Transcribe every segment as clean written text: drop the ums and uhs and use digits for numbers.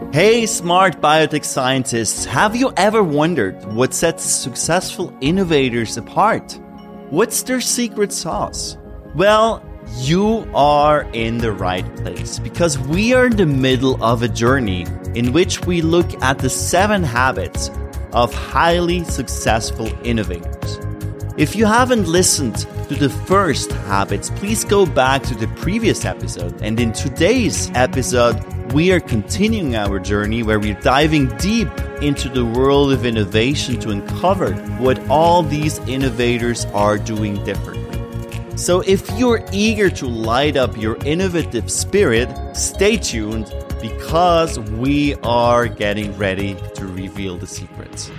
Hey, smart biotech scientists, have you ever wondered what sets successful innovators apart? What's their secret sauce? Well, you are in the right place because we are in the middle of a journey in which we look at the 7 habits of highly successful innovators. If you haven't listened to the first habits, please go back to the previous episode. And in today's episode, we are continuing our journey where we're diving deep into the world of innovation to uncover what all these innovators are doing differently. So if you're eager to light up your innovative spirit, stay tuned because we are getting ready to reveal the secrets.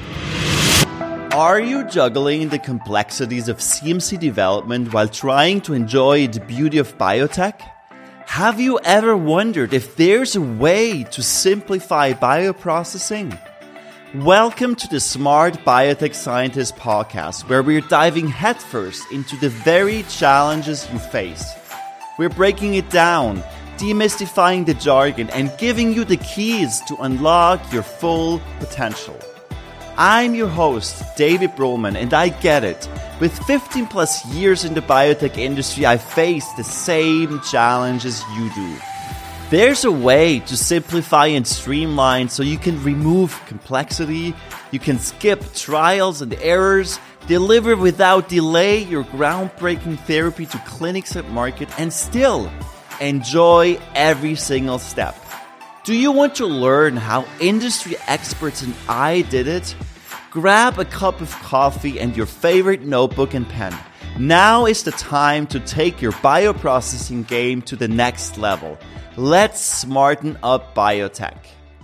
Are you juggling the complexities of CMC development while trying to enjoy the beauty of biotech? Have you ever wondered if there's a way to simplify bioprocessing? Welcome to the Smart Biotech Scientist podcast, where we're diving headfirst into the very challenges you face. We're breaking it down, demystifying the jargon, and giving you the keys to unlock your full potential. I'm your host, David Brohlman, and I get it. With 15 plus years in the biotech industry, I face the same challenges you do. There's a way to simplify and streamline so you can remove complexity, you can skip trials and errors, deliver without delay your groundbreaking therapy to clinics and market, and still enjoy every single step. Do you want to learn how industry experts and I did it? Grab a cup of coffee and your favorite notebook and pen. Now is the time to take your bioprocessing game to the next level. Let's smarten up biotech.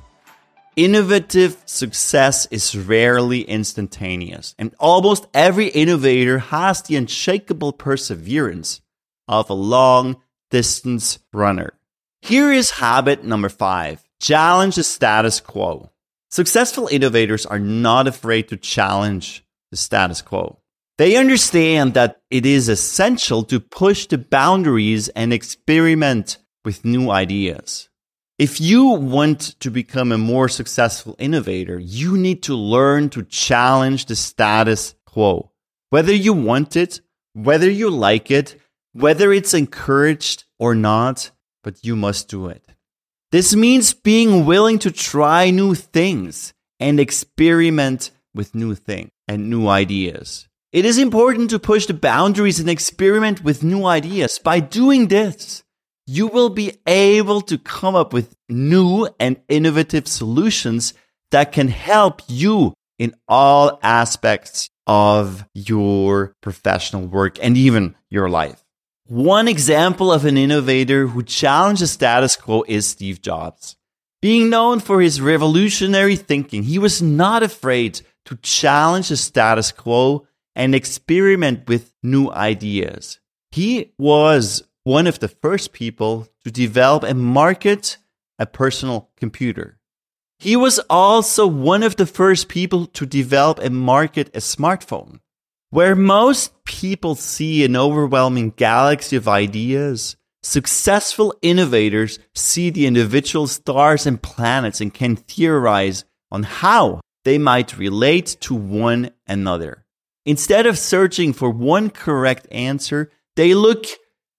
Innovative success is rarely instantaneous, and almost every innovator has the unshakable perseverance of a long-distance runner. Here is habit number 5. Challenge the status quo. Successful innovators are not afraid to challenge the status quo. They understand that it is essential to push the boundaries and experiment with new ideas. If you want to become a more successful innovator, you need to learn to challenge the status quo. Whether you want it, whether you like it, whether it's encouraged or not, but you must do it. This means being willing to try new things and experiment with new things and new ideas. It is important to push the boundaries and experiment with new ideas. By doing this, you will be able to come up with new and innovative solutions that can help you in all aspects of your professional work and even your life. One example of an innovator who challenged the status quo is Steve Jobs. Being known for his revolutionary thinking, he was not afraid to challenge the status quo and experiment with new ideas. He was one of the first people to develop and market a personal computer. He was also one of the first people to develop and market a smartphone. Where most people see an overwhelming galaxy of ideas, successful innovators see the individual stars and planets and can theorize on how they might relate to one another. Instead of searching for one correct answer, they look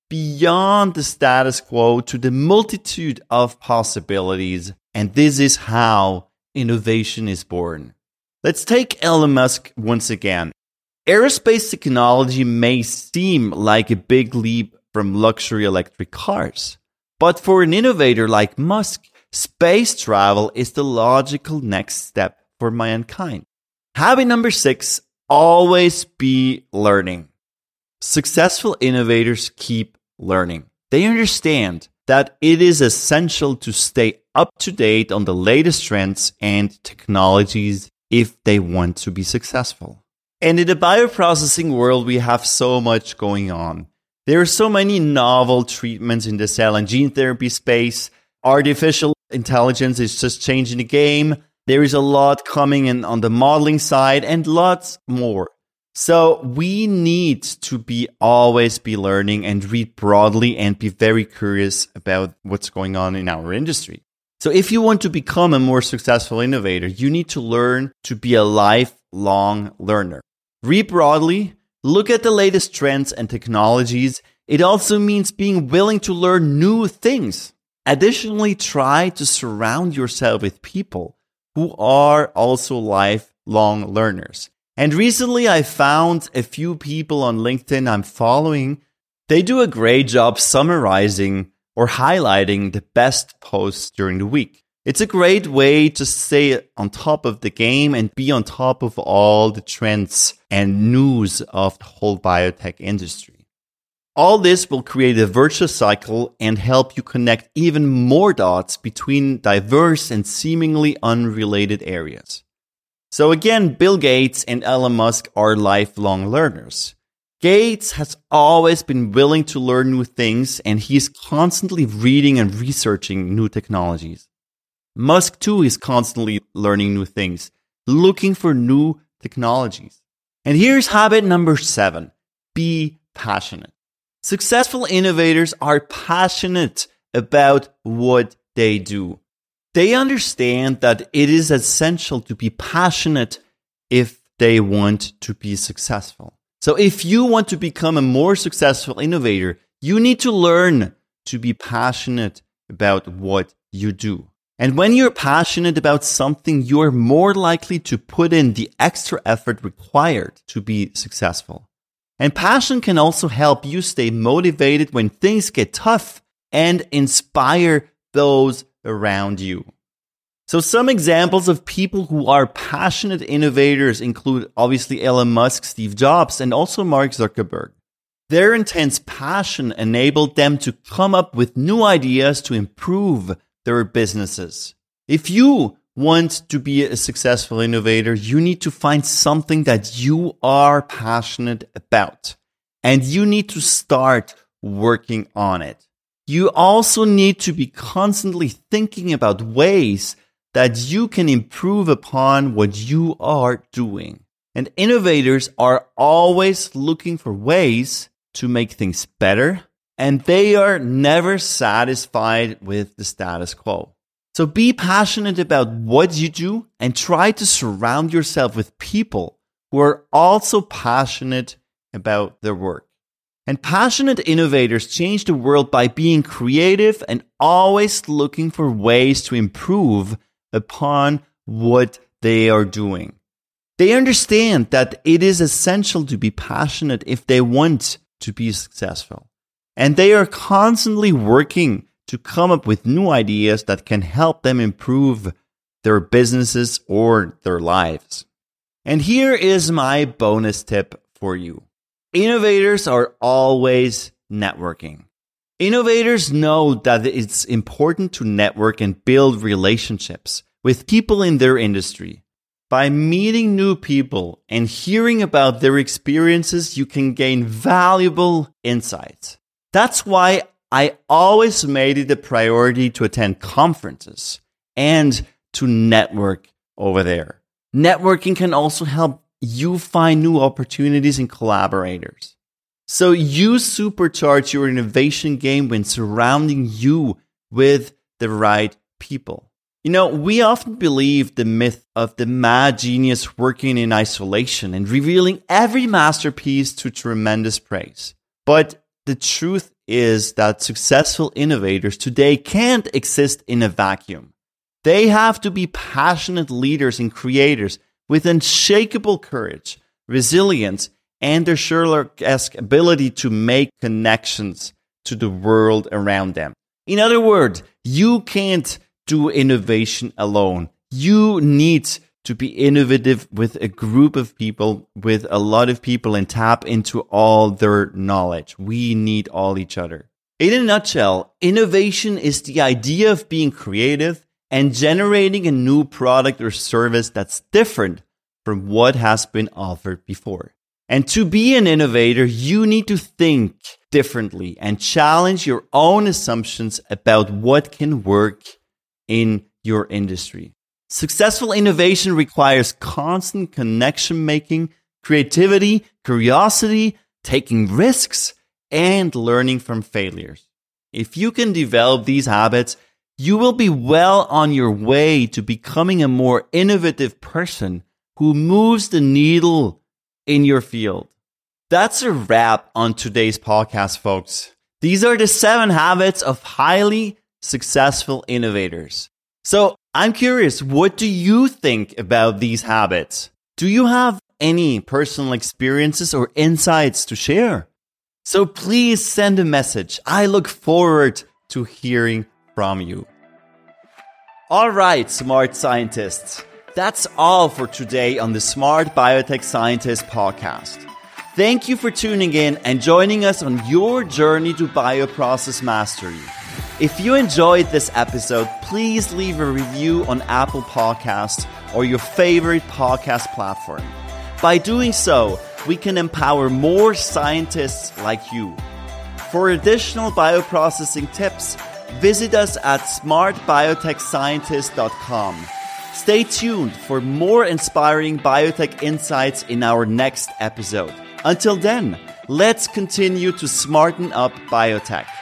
beyond the status quo to the multitude of possibilities, and this is how innovation is born. Let's take Elon Musk once again. Aerospace technology may seem like a big leap from luxury electric cars, but for an innovator like Musk, space travel is the logical next step for mankind. Habit number 6, always be learning. Successful innovators keep learning. They understand that it is essential to stay up to date on the latest trends and technologies if they want to be successful. And in the bioprocessing world, we have so much going on. There are so many novel treatments in the cell and gene therapy space. Artificial intelligence is just changing the game. There is a lot coming in on the modeling side and lots more. So we need to always be learning and read broadly and be very curious about what's going on in our industry. So if you want to become a more successful innovator, you need to learn to be a lifelong learner. Read broadly, look at the latest trends and technologies. It also means being willing to learn new things. Additionally, try to surround yourself with people who are also lifelong learners. And recently I found a few people on LinkedIn I'm following. They do a great job summarizing or highlighting the best posts during the week. It's a great way to stay on top of the game and be on top of all the trends and news of the whole biotech industry. All this will create a virtuous cycle and help you connect even more dots between diverse and seemingly unrelated areas. So again, Bill Gates and Elon Musk are lifelong learners. Gates has always been willing to learn new things, and he's constantly reading and researching new technologies. Musk too is constantly learning new things, looking for new technologies. And here's habit number 7. Be passionate. Successful innovators are passionate about what they do. They understand that it is essential to be passionate if they want to be successful. So if you want to become a more successful innovator, you need to learn to be passionate about what you do. And when you're passionate about something, you're more likely to put in the extra effort required to be successful. And passion can also help you stay motivated when things get tough and inspire those around you. So some examples of people who are passionate innovators include obviously Elon Musk, Steve Jobs, and also Mark Zuckerberg. Their intense passion enabled them to come up with new ideas to improve their businesses. If you want to be a successful innovator, you need to find something that you are passionate about, and you need to start working on it. You also need to be constantly thinking about ways that you can improve upon what you are doing. And innovators are always looking for ways to make things better, and they are never satisfied with the status quo. So be passionate about what you do and try to surround yourself with people who are also passionate about their work. And passionate innovators change the world by being creative and always looking for ways to improve upon what they are doing. They understand that it is essential to be passionate if they want to be successful. And they are constantly working to come up with new ideas that can help them improve their businesses or their lives. And here is my bonus tip for you. Innovators are always networking. Innovators know that it's important to network and build relationships with people in their industry. By meeting new people and hearing about their experiences, you can gain valuable insights. That's why I always made it a priority to attend conferences and to network over there. Networking can also help you find new opportunities and collaborators. So you supercharge your innovation game when surrounding you with the right people. You know, we often believe the myth of the mad genius working in isolation and revealing every masterpiece to tremendous praise. But the truth is that successful innovators today can't exist in a vacuum. They have to be passionate leaders and creators with unshakable courage, resilience, and their Sherlock-esque ability to make connections to the world around them. In other words, you can't do innovation alone. You need to be innovative with a group of people, with a lot of people, and tap into all their knowledge. We need all each other. In a nutshell, innovation is the idea of being creative and generating a new product or service that's different from what has been offered before. And to be an innovator, you need to think differently and challenge your own assumptions about what can work in your industry. Successful innovation requires constant connection making, creativity, curiosity, taking risks, and learning from failures. If you can develop these habits, you will be well on your way to becoming a more innovative person who moves the needle in your field. That's a wrap on today's podcast, folks. These are the 7 habits of highly successful innovators. So I'm curious, what do you think about these habits? Do you have any personal experiences or insights to share? So please send a message. I look forward to hearing from you. All right, smart scientists. That's all for today on the Smart Biotech Scientist podcast. Thank you for tuning in and joining us on your journey to bioprocess mastery. If you enjoyed this episode, please leave a review on Apple Podcasts or your favorite podcast platform. By doing so, we can empower more scientists like you. For additional bioprocessing tips, visit us at smartbiotechscientist.com. Stay tuned for more inspiring biotech insights in our next episode. Until then, let's continue to smarten up biotech.